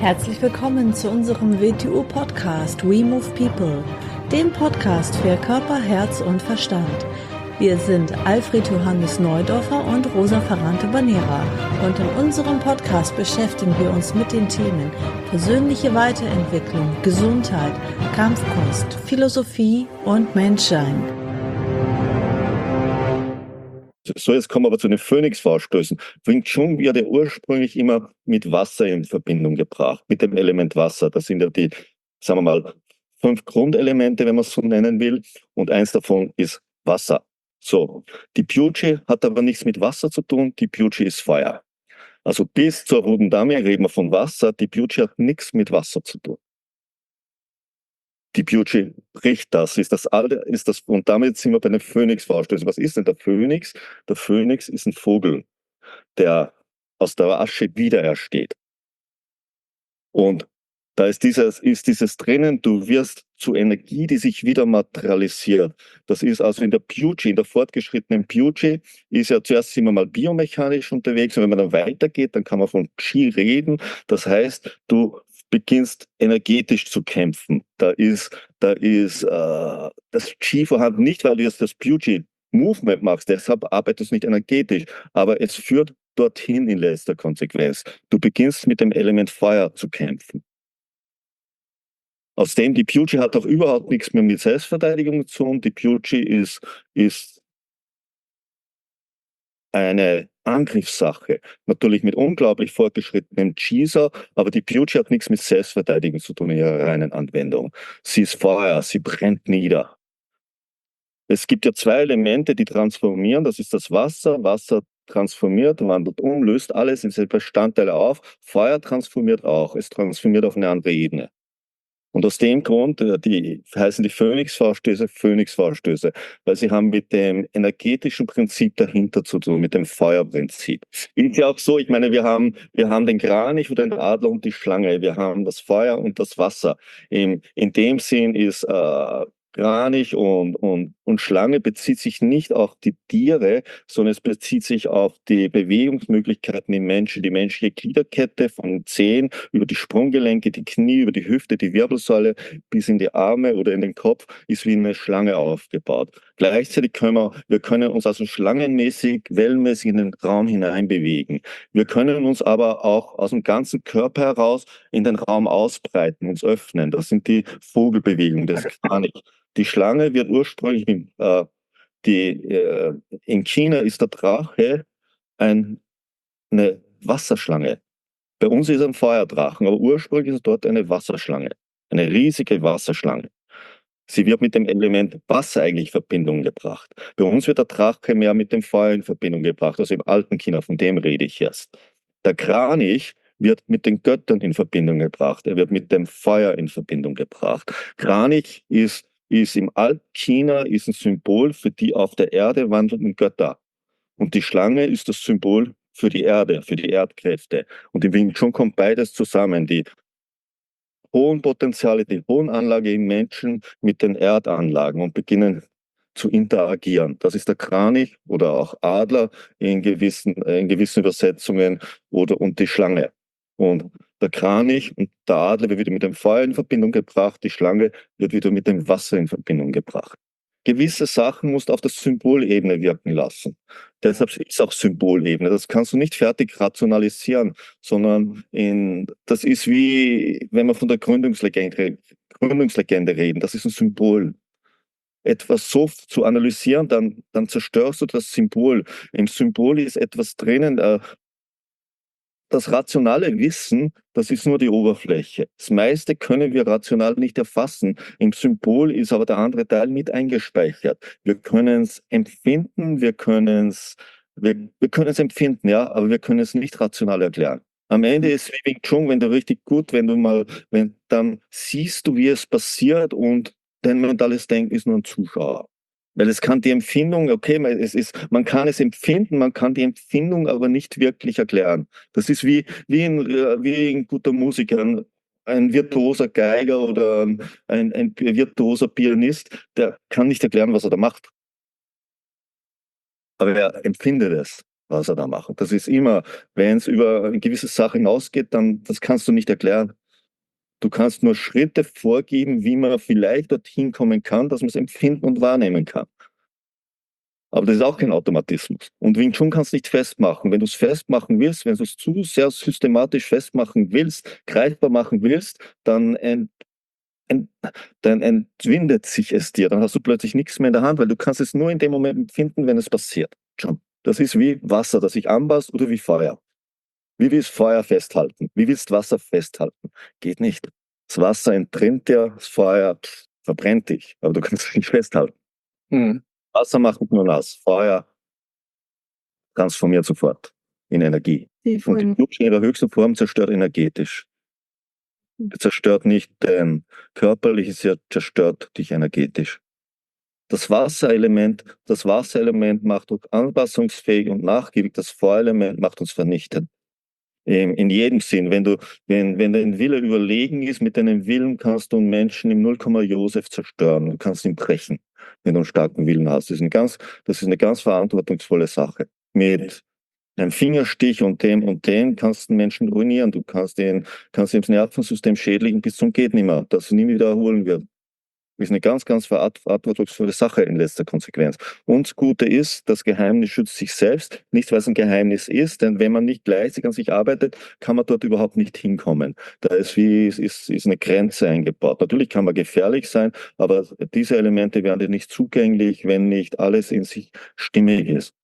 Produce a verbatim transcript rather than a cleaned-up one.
Herzlich willkommen zu unserem W T U-Podcast We Move People, dem Podcast für Körper, Herz und Verstand. Wir sind Alfred Johannes Neudorfer und Rosa Ferrante-Banera und in unserem Podcast beschäftigen wir uns mit den Themen persönliche Weiterentwicklung, Gesundheit, Kampfkunst, Philosophie und Menschsein. So, jetzt kommen wir aber zu den Phönix-Vorstößen. Wing Chun wird ja ursprünglich immer mit Wasser in Verbindung gebracht, mit dem Element Wasser. Das sind ja die, sagen wir mal, fünf Grundelemente, wenn man es so nennen will. Und eins davon ist Wasser. So, die Pyu-Chi hat aber nichts mit Wasser zu tun, die Pyu-Chi ist Feuer. Also bis zur Roten Dame reden wir von Wasser, die Pyu-Chi hat nichts mit Wasser zu tun. Die Pyu-Chi bricht das, ist das alte, ist das, und damit sind wir bei den Phönix-Vorstößen. Was ist denn der Phönix? Der Phönix ist ein Vogel, der aus der Asche wiederersteht. Und da ist dieses, ist dieses drinnen, du wirst zu Energie, die sich wieder materialisiert. Das ist also in der Pyu-Chi, in der fortgeschrittenen Pyu-Chi, ist ja zuerst sind wir mal biomechanisch unterwegs und wenn man dann weitergeht, dann kann man von Chi reden. Das heißt, du beginnst energetisch zu kämpfen. Da ist, da ist äh, das Chi vorhanden, nicht weil du jetzt das Pyu-Chi Movement machst, deshalb arbeitest du nicht energetisch, aber es führt dorthin in letzter Konsequenz. Du beginnst mit dem Element Feuer zu kämpfen. Aus dem die Pyu-Chi hat auch überhaupt nichts mehr mit Selbstverteidigung zu tun. Die Pyu-Chi ist, ist eine Angriffssache. Natürlich mit unglaublich fortgeschrittenem Chi-Sa, aber die Pyu-Chi hat nichts mit Selbstverteidigung zu tun in ihrer reinen Anwendung. Sie ist Feuer, sie brennt nieder. Es gibt ja zwei Elemente, die transformieren. Das ist das Wasser. Wasser transformiert, wandelt um, löst alles in seine Bestandteile auf. Feuer transformiert auch. Es transformiert auf eine andere Ebene. Und aus dem Grund, die heißen die Phönix-Vorstöße Phönix-Vorstöße, weil sie haben mit dem energetischen Prinzip dahinter zu tun, mit dem Feuerprinzip. Ist ja auch so, ich meine, wir haben, wir haben den Kranich oder den Adler und die Schlange, wir haben das Feuer und das Wasser. In, in dem Sinn ist äh, Kranich und, und, und Schlange bezieht sich nicht auf die Tiere, sondern es bezieht sich auf die Bewegungsmöglichkeiten im Menschen, die menschliche Gliederkette von den Zehen über die Sprunggelenke, die Knie, über die Hüfte, die Wirbelsäule bis in die Arme oder in den Kopf ist wie eine Schlange aufgebaut. Gleichzeitig können wir, wir können uns also schlangenmäßig, wellenmäßig in den Raum hinein bewegen. Wir können uns aber auch aus dem ganzen Körper heraus in den Raum ausbreiten, uns öffnen. Das sind die Vogelbewegungen des Kranich. Die Schlange wird ursprünglich, äh, die, äh, in China ist der Drache ein, eine Wasserschlange. Bei uns ist er ein Feuerdrachen, aber ursprünglich ist es dort eine Wasserschlange, eine riesige Wasserschlange. Sie wird mit dem Element Wasser eigentlich in Verbindung gebracht. Bei uns wird der Drache mehr mit dem Feuer in Verbindung gebracht, also im alten China, von dem rede ich jetzt. Der Kranich wird mit den Göttern in Verbindung gebracht, er wird mit dem Feuer in Verbindung gebracht. Kranich ist ist im Altchina ist ein Symbol für die auf der Erde wandelnden Götter. Und die Schlange ist das Symbol für die Erde, für die Erdkräfte. Und im Wing Chun kommt beides zusammen. Die hohen Potenziale, die hohen Anlage im Menschen mit den Erdanlagen und beginnen zu interagieren. Das ist der Kranich oder auch Adler in gewissen, in gewissen Übersetzungen oder und die Schlange. Und der Kranich und der Adler wird wieder mit dem Feuer in Verbindung gebracht, die Schlange wird wieder mit dem Wasser in Verbindung gebracht. Gewisse Sachen musst du auf der Symbolebene wirken lassen. Deshalb ist es auch Symbolebene. Das kannst du nicht fertig rationalisieren, sondern in, das ist wie, wenn wir von der Gründungslegende, Gründungslegende reden, das ist ein Symbol. Etwas so zu analysieren, dann, dann zerstörst du das Symbol. Im Symbol ist etwas drinnen, äh, das rationale Wissen, das ist nur die Oberfläche. Das meiste können wir rational nicht erfassen. Im Symbol ist aber der andere Teil mit eingespeichert. Wir können es empfinden, wir können es wir, wir können es empfinden, ja, aber wir können es nicht rational erklären. Am Ende ist wie Wing Chun, wenn du richtig gut, wenn du mal, wenn, dann siehst du, wie es passiert und dein mentales Denken ist nur ein Zuschauer. Weil es kann die Empfindung, okay, es ist, man kann es empfinden, man kann die Empfindung aber nicht wirklich erklären. Das ist wie, wie, ein, wie ein guter Musiker, ein, ein virtuoser Geiger oder ein, ein virtuoser Pianist, der kann nicht erklären, was er da macht. Aber er empfindet es. was er da macht. Das ist immer, wenn es über eine gewisse Sache hinausgeht, dann das kannst du nicht erklären. Du kannst nur Schritte vorgeben, wie man vielleicht dorthin kommen kann, dass man es empfinden und wahrnehmen kann. Aber das ist auch kein Automatismus. Und Wing Chun kannst du nicht festmachen. Wenn du es festmachen willst, wenn du es zu sehr systematisch festmachen willst, greifbar machen willst, dann, ent, ent, dann entwindet sich es dir. Dann hast du plötzlich nichts mehr in der Hand, weil du kannst es nur in dem Moment empfinden, wenn es passiert. Schon. Das ist wie Wasser, das sich anpasst, oder wie Feuer. Wie willst du Feuer festhalten? Wie willst du Wasser festhalten? Geht nicht. Das Wasser entrinnt dir, das Feuer pff, verbrennt dich, aber du kannst es nicht festhalten. Mhm. Wasser macht nicht nur nass, Feuer transformiert sofort in Energie. Wie Und die vorhin, Blut in ihrer höchsten Form zerstört energetisch. Es zerstört nicht dein körperliches, es zerstört dich energetisch. Das Wasserelement, das Wasserelement macht uns anpassungsfähig und nachgiebig, das Feuerelement macht uns vernichtend. In, in jedem Sinn, wenn du, wenn, wenn dein Wille überlegen ist, mit deinem Willen kannst du einen Menschen im Null-Komma Josef zerstören. Du kannst ihn brechen, wenn du einen starken Willen hast. Das ist, ein ganz, das ist eine ganz verantwortungsvolle Sache. Mit einem Fingerstich und dem und dem kannst du einen Menschen ruinieren. Du kannst ihn, kannst ihm das Nervensystem schädigen bis zum geht nimmer, dass er nie wieder erholen wird. Das ist eine ganz, ganz verantwortungsvolle Sache in letzter Konsequenz. Und das Gute ist, das Geheimnis schützt sich selbst, nicht weil es ein Geheimnis ist, denn wenn man nicht gleichzeitig an sich arbeitet, kann man dort überhaupt nicht hinkommen. Da ist wie, ist, ist eine Grenze eingebaut. Natürlich kann man gefährlich sein, aber diese Elemente werden dir nicht zugänglich, wenn nicht alles in sich stimmig ist.